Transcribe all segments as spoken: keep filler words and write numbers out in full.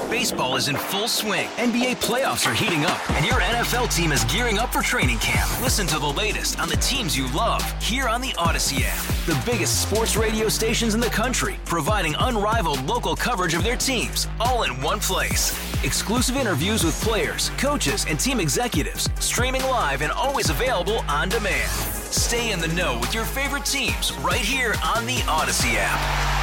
Baseball is in full swing. N B A playoffs are heating up, and your N F L team is gearing up for training camp. Listen to the latest on the teams you love here on the Odyssey app. The biggest sports radio stations in the country, providing unrivaled local coverage of their teams, all in one place. Exclusive interviews with players, coaches, and team executives, streaming live and always available on demand. Stay in the know with your favorite teams right here on the Odyssey app.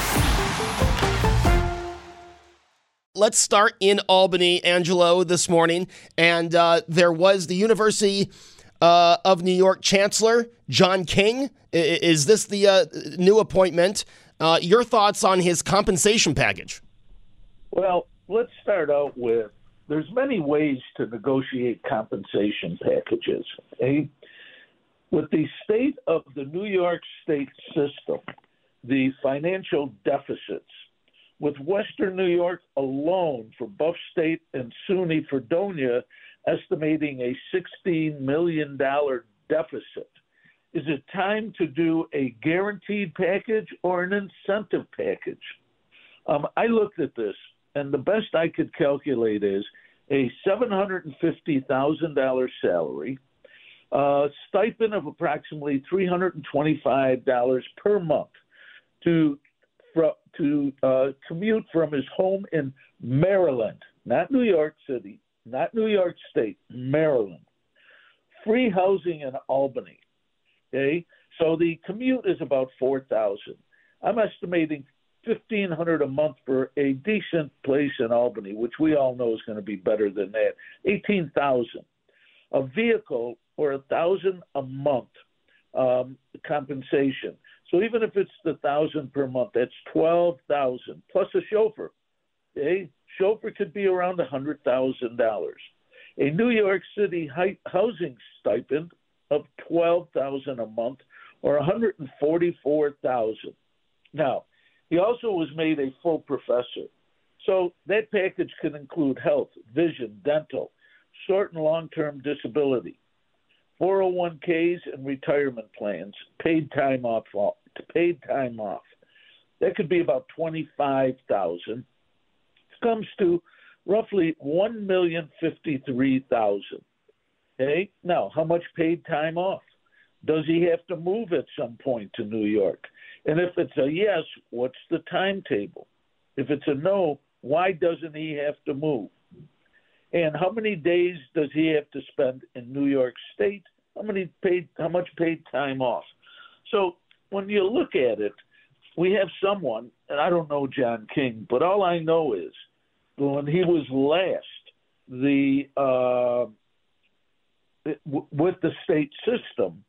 Let's start in Albany, Angelo, this morning. And uh, there was the University uh, of New York Chancellor, John King. I- is this the uh, new appointment? Uh, your thoughts on his compensation package? Well, let's start out with there's many ways to negotiate compensation packages. Okay? With the state of the New York State system, the financial deficits, with Western New York alone for Buff State and SUNY Fredonia estimating a sixteen million dollars deficit. Is it time to do a guaranteed package or an incentive package? Um, I looked at this, and the best I could calculate is a seven hundred fifty thousand dollars salary, a stipend of approximately three hundred twenty-five dollars per month to to uh, commute from his home in Maryland, not New York City, not New York State, Maryland. Free housing in Albany. Okay, so the commute is about four thousand. I'm estimating fifteen hundred a month for a decent place in Albany, which we all know is going to be better than that. Eighteen thousand. A vehicle or a thousand a month um, compensation. So even if it's the thousand per month, that's twelve thousand plus a chauffeur. A chauffeur could be around a hundred thousand dollars. A New York City housing stipend of twelve thousand a month, or one hundred forty-four thousand. Now, he also was made a full professor, so that package can include health, vision, dental, short and long-term disability, four oh one k's and retirement plans, paid time off. Paid time off. That could be about twenty-five thousand. It comes to roughly one million fifty-three thousand. Okay. Now, how much paid time off? Does he have to move at some point to New York? And if it's a yes, what's the timetable? If it's a no, why doesn't he have to move? And how many days does he have to spend in New York State? How many paid? How much paid time off? So when you look at it, we have someone, and I don't know John King, but all I know is when he was last the uh, w- with the state system,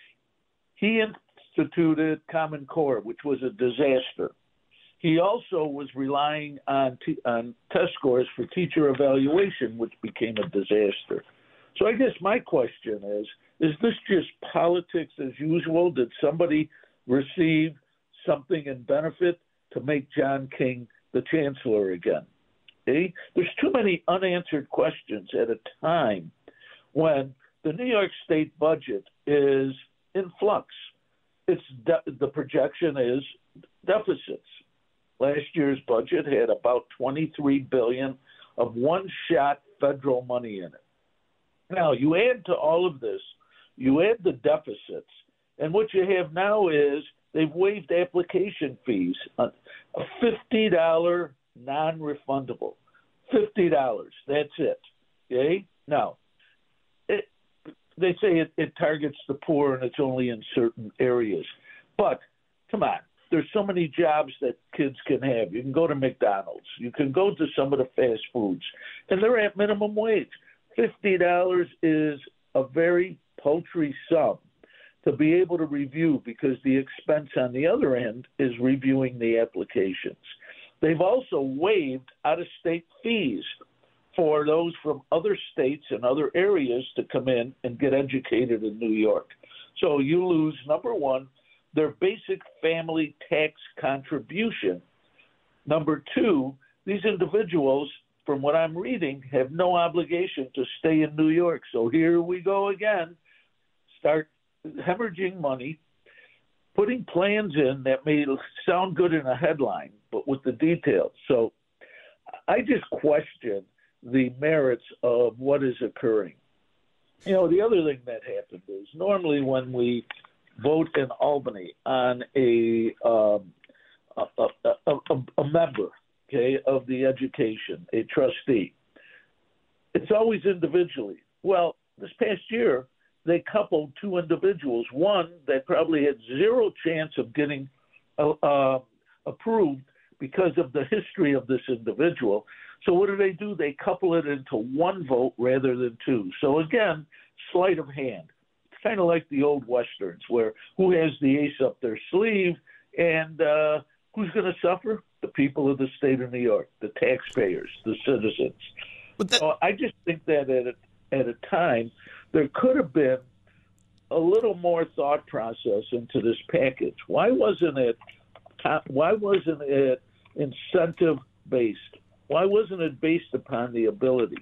he instituted Common Core, which was a disaster. He also was relying on, t- on test scores for teacher evaluation, which became a disaster. So I guess my question is, is this just politics as usual? Did somebody receive something in benefit to make John King the chancellor again? Okay? There's too many unanswered questions at a time when the New York State budget is in flux. It's de- the projection is deficits. Last year's budget had about twenty-three billion dollars of one-shot federal money in it. Now, you add to all of this, you add the deficits, and what you have now is they've waived application fees, a fifty dollars non-refundable. fifty dollars, that's it. Okay? Now, it, they say it, it targets the poor and it's only in certain areas. But, come on, there's so many jobs that kids can have. You can go to McDonald's. You can go to some of the fast foods, and they're at minimum wage. fifty dollars is a very paltry sum to be able to review because the expense on the other end is reviewing the applications. They've also waived out-of-state fees for those from other states and other areas to come in and get educated in New York. So you lose, number one, their basic family tax contribution. Number two, these individuals, from what I'm reading, have no obligation to stay in New York. So here we go again. Start hemorrhaging money, putting plans in that may sound good in a headline, but with the details. So I just question the merits of what is occurring. You know, the other thing that happened is normally when we vote in Albany on a um, a, a, a, a member, okay, of the education, a trustee, it's always individually. Well, this past year, they coupled two individuals, one that probably had zero chance of getting uh, uh, approved because of the history of this individual. So what do they do? They couple it into one vote rather than two. So again, sleight of hand. It's kind of like the old Westerns where who has the ace up their sleeve and uh, who's going to suffer? The people of the state of New York, the taxpayers, the citizens. But that- so I just think that at a, at a time there could have been a little more thought process into this package. Why wasn't it? Why wasn't it incentive based? Why wasn't it based upon the ability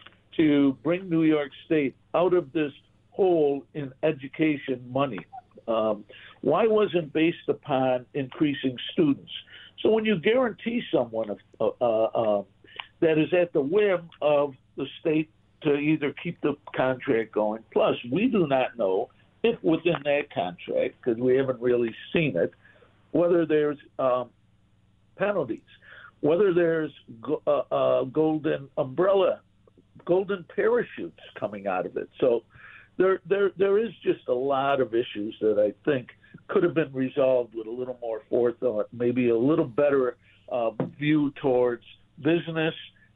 to bring New York State out of this hole in education money? Um, why wasn't it based upon increasing students? So when you guarantee someone uh, uh, uh, that is at the whim of the state to either keep the contract going, plus we do not know if within that contract, because we haven't really seen it, whether there's um, penalties, whether there's go- uh, uh, golden umbrella, golden parachutes coming out of it. So there, there, there is just a lot of issues that I think could have been resolved with a little more forethought, maybe a little better uh, view towards business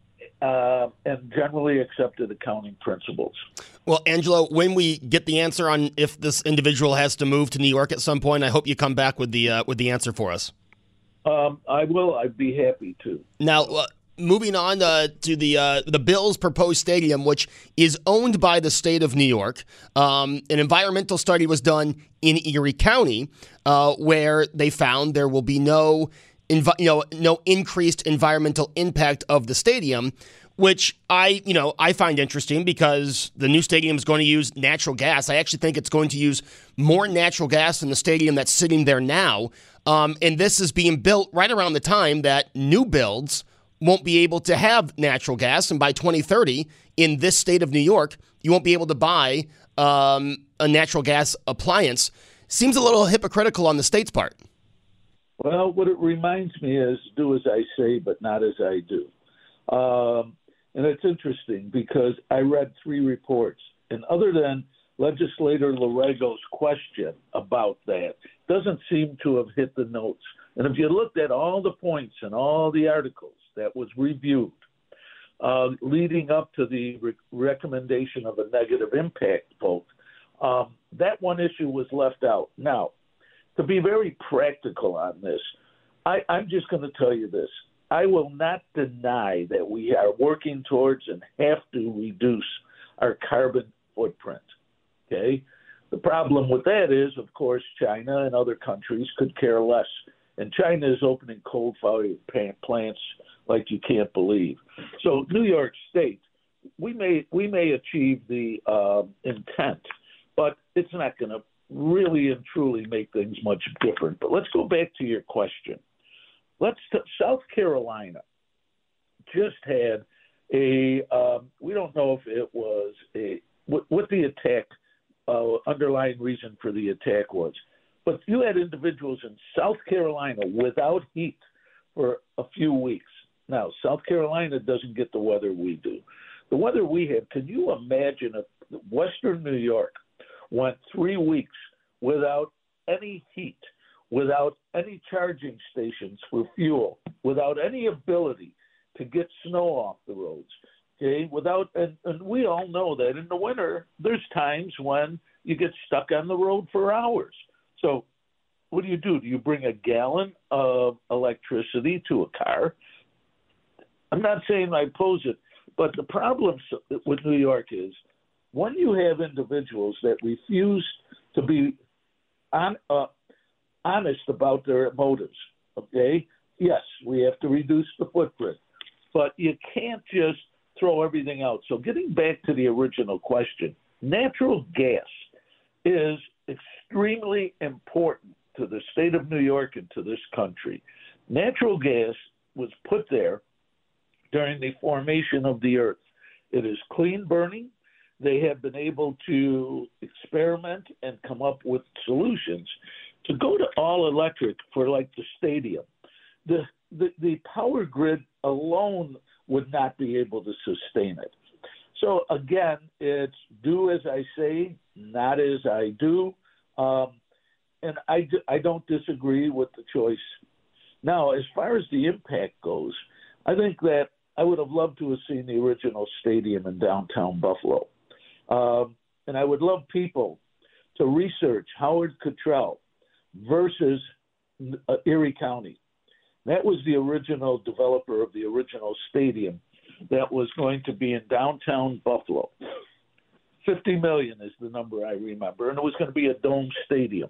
uh, and generally accepted accounting principles. Well, Angelo, when we get the answer on if this individual has to move to New York at some point, I hope you come back with the uh, with the answer for us. Um, I will. I'd be happy to. Now, uh, moving on uh, to the uh, the Bills' proposed stadium, which is owned by the state of New York. Um, an environmental study was done in Erie County, uh, where they found there will be no, envi- you know, no increased environmental impact of the stadium. Which I, you know, I find interesting because the new stadium is going to use natural gas. I actually think it's going to use more natural gas than the stadium that's sitting there now. Um, and this is being built right around the time that new builds won't be able to have natural gas. And by twenty thirty, in this state of New York, you won't be able to buy um, a natural gas appliance. Seems a little hypocritical on the state's part. Well, what it reminds me is do as I say, but not as I do. Um, and it's interesting because I read three reports, and other than legislator Larego's question about that, doesn't seem to have hit the notes. And if you looked at all the points and all the articles that was reviewed uh, leading up to the re- recommendation of a negative impact vote, um, that one issue was left out. Now, to be very practical on this, I, I'm just going to tell you this. I will not deny that we are working towards and have to reduce our carbon footprint. Okay? The problem with that is, of course, China and other countries could care less. And China is opening coal-fired plants like you can't believe. So New York State, we may we may achieve the uh, intent, but it's not going to really and truly make things much different. But let's go back to your question. Let's t- South Carolina just had a um, we don't know if it was a what, what the attack uh, underlying reason for the attack was, but you had individuals in South Carolina without heat for a few weeks. Now, South Carolina doesn't get the weather we do. The weather we have, can you imagine if Western New York went three weeks without any heat, without any charging stations for fuel, without any ability to get snow off the roads, okay? Without, and, and we all know that in the winter, there's times when you get stuck on the road for hours. So what do you do? Do you bring a gallon of electricity to a car? I'm not saying I oppose it, but the problem with New York is when you have individuals that refuse to be on, uh, honest about their motives, okay? Yes, we have to reduce the footprint, but you can't just throw everything out. So getting back to the original question, natural gas is extremely important to the state of New York and to this country. Natural gas was put there during the formation of the earth. It is clean burning. They have been able to experiment and come up with solutions. To go to all electric for like the stadium, the, the, the power grid alone would not be able to sustain it. So again, it's do as I say, not as I do. Um, and I, I don't disagree with the choice. Now, as far as the impact goes, I think that I would have loved to have seen the original stadium in downtown Buffalo. Um, and I would love people to research Howard Cottrell versus uh, Erie County. That was the original developer of the original stadium that was going to be in downtown Buffalo. fifty million dollars is the number I remember, and it was going to be a dome stadium.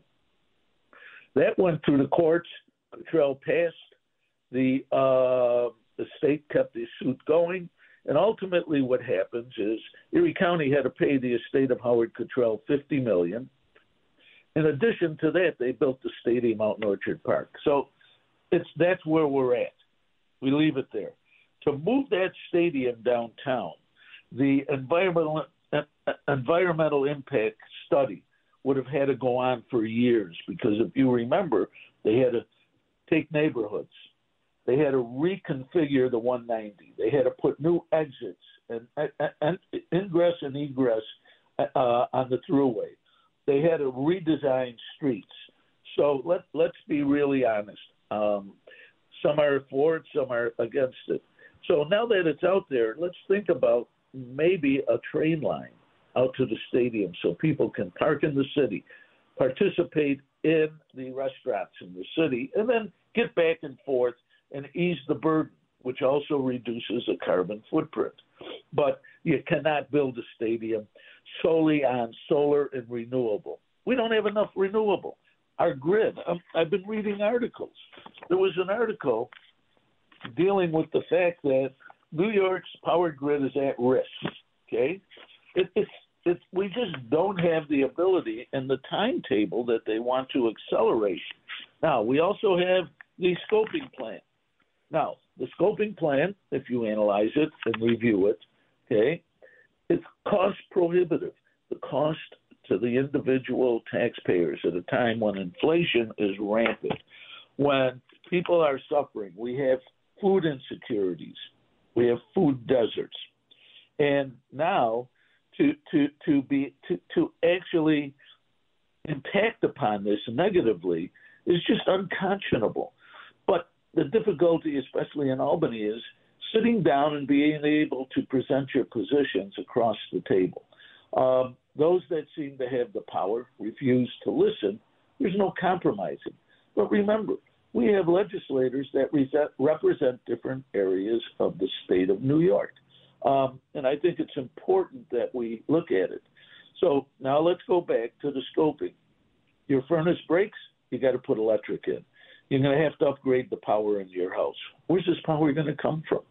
That went through the courts. Cottrell passed. The, uh, the state kept the suit going. And ultimately what happens is Erie County had to pay the estate of Howard Cottrell fifty million dollars. In addition to that, they built the stadium out in Orchard Park. So it's that's where we're at. We leave it there. To move that stadium downtown, the environmental uh, environmental impact study would have had to go on for years, because if you remember, they had to take neighborhoods. They had to reconfigure the one ninety. They had to put new exits and, and, and ingress and egress uh, on the thruway. They had to redesign streets. So let, let's be really honest. Um, some are for it, some are against it. So now that it's out there, let's think about maybe a train line out to the stadium so people can park in the city, participate in the restaurants in the city, and then get back and forth and ease the burden, which also reduces the carbon footprint. But you cannot build a stadium solely on solar and renewable. We don't have enough renewable. Our grid, um, I've been reading articles. There was an article dealing with the fact that New York's power grid is at risk, okay? It, it's, it's, we just don't have the ability and the timetable that they want to accelerate. Now, we also have the scoping plan. Now, the scoping plan, if you analyze it and review it, okay, it's cost prohibitive. The cost to the individual taxpayers at a time when inflation is rampant, when people are suffering. We have food insecurities. We have food deserts. And now to to to be to, to actually impact upon this negatively is just unconscionable. But the difficulty, especially in Albany, is sitting down and being able to present your positions across the table. Um, those that seem to have the power refuse to listen. There's no compromising. But remember, we have legislators that represent different areas of the state of New York. Um, and I think it's important that we look at it. So now let's go back to the scoping. Your furnace breaks, you got to put electric in. You're going to have to upgrade the power in your house. Where's this power going to come from?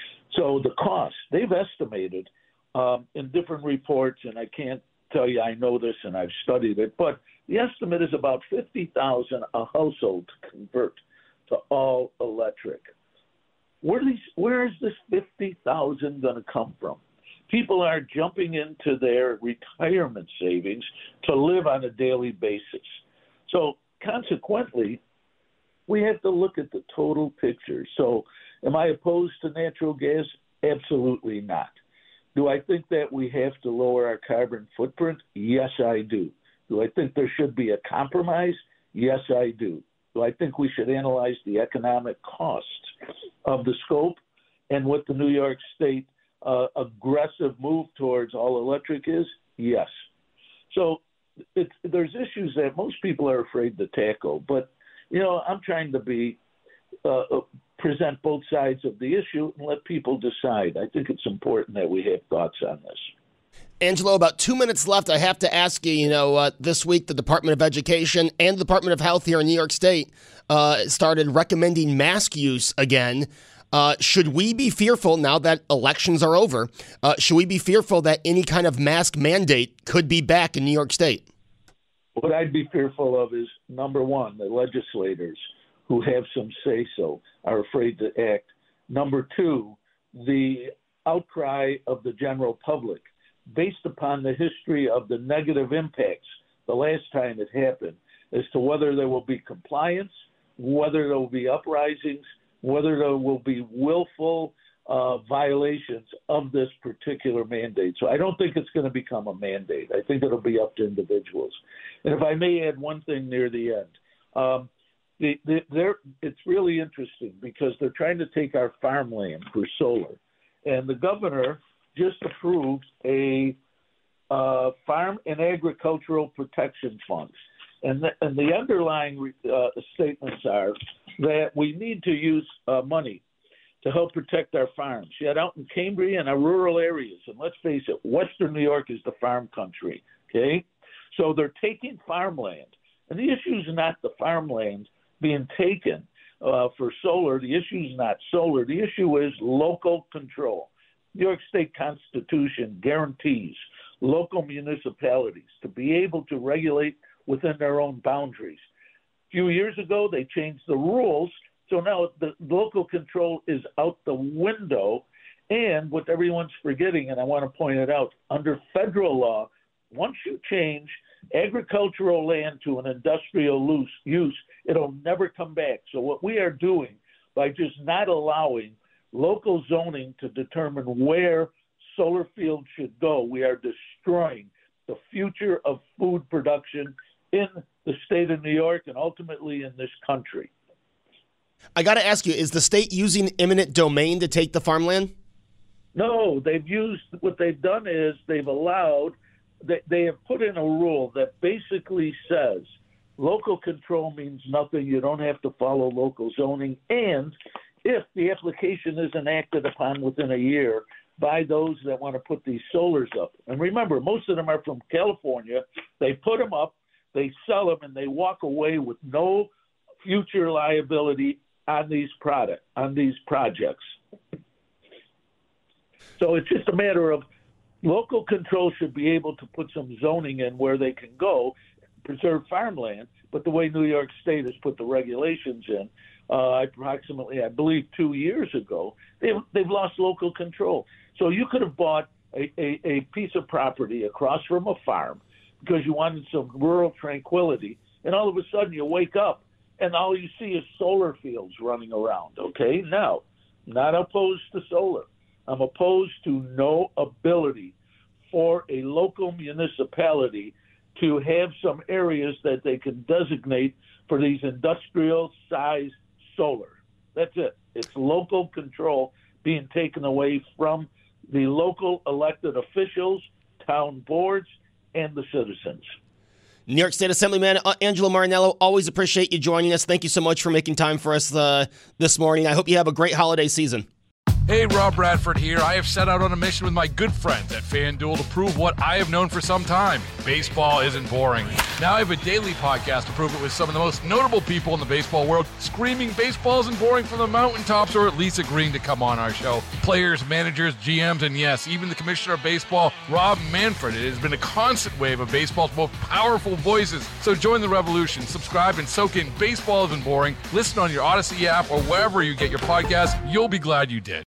So the cost, they've estimated um, in different reports, and I can't tell you I know this and I've studied it, but the estimate is about fifty thousand dollars a household to convert to all electric. Where, these, where is this fifty thousand dollars going to come from? People are jumping into their retirement savings to live on a daily basis. So consequently, we have to look at the total picture. So am I opposed to natural gas? Absolutely not. Do I think that we have to lower our carbon footprint? Yes, I do. Do I think there should be a compromise? Yes, I do. Do I think we should analyze the economic costs of the scope and what the New York State uh, aggressive move towards all electric is? Yes. So it's, there's issues that most people are afraid to tackle, but you know, I'm trying to be uh, present both sides of the issue and let people decide. I think it's important that we have thoughts on this. Angelo, about two minutes left. I have to ask you, you know, uh, this week the Department of Education and the Department of Health here in New York State uh, started recommending mask use again. Uh, should we be fearful, now that elections are over, uh, should we be fearful that any kind of mask mandate could be back in New York State? What I'd be fearful of is, number one, the legislators who have some say-so are afraid to act. Number two, the outcry of the general public based upon the history of the negative impacts the last time it happened as to whether there will be compliance, whether there will be uprisings, whether there will be willful uh, violations of this particular mandate. So I don't think it's going to become a mandate. I think it'll be up to individuals. And if I may add one thing near the end, um, the, the, it's really interesting because they're trying to take our farmland for solar. And the governor just approved a uh, farm and agricultural protection fund. And the, and the underlying uh, statements are that we need to use uh, money to help protect our farms. Yet out in Cambria and our rural areas, and let's face it, Western New York is the farm country, okay? So they're taking farmland. And the issue is not the farmland being taken uh, for solar. The issue is not solar. The issue is local control. New York State Constitution guarantees local municipalities to be able to regulate within their own boundaries. A few years ago, they changed the rules, so now the local control is out the window. And what everyone's forgetting, and I want to point it out, under federal law, once you change agricultural land to an industrial use, it'll never come back. So what we are doing by just not allowing local zoning to determine where solar fields should go, we are destroying the future of food production in the state of New York and ultimately in this country. I got to ask you, is the state using eminent domain to take the farmland? No, they've used, what they've done is they've allowed, they, they have put in a rule that basically says local control means nothing. You don't have to follow local zoning. And if the application isn't acted upon within a year by those that want to put these solars up, and remember, most of them are from California, they put them up, they sell them, and they walk away with no future liability on these product on these projects. So it's just a matter of local control should be able to put some zoning in where they can go, preserve farmland, but the way New York State has put the regulations in, uh, approximately, I believe, two years ago, they've, they've lost local control. So you could have bought a, a, a piece of property across from a farm because you wanted some rural tranquility, and all of a sudden you wake up and all you see is solar fields running around, okay? Now, not opposed to solar. I'm opposed to no ability for a local municipality to have some areas that they can designate for these industrial-sized solar. That's it. It's local control being taken away from the local elected officials, town boards, and the citizens. New York State Assemblyman uh, Angelo Marinello, always appreciate you joining us. Thank you so much for making time for us uh, this morning. I hope you have a great holiday season. Hey, Rob Bradford here. I have set out on a mission with my good friends at FanDuel to prove what I have known for some time. Baseball isn't boring. Now I have a daily podcast to prove it with some of the most notable people in the baseball world, screaming baseball isn't boring from the mountaintops, or at least agreeing to come on our show. Players, managers, G Ms, and yes, even the commissioner of baseball, Rob Manfred. It has been a constant wave of baseball's most powerful voices. So join the revolution. Subscribe and soak in Baseball Isn't Boring. Listen on your Odyssey app or wherever you get your podcasts. You'll be glad you did.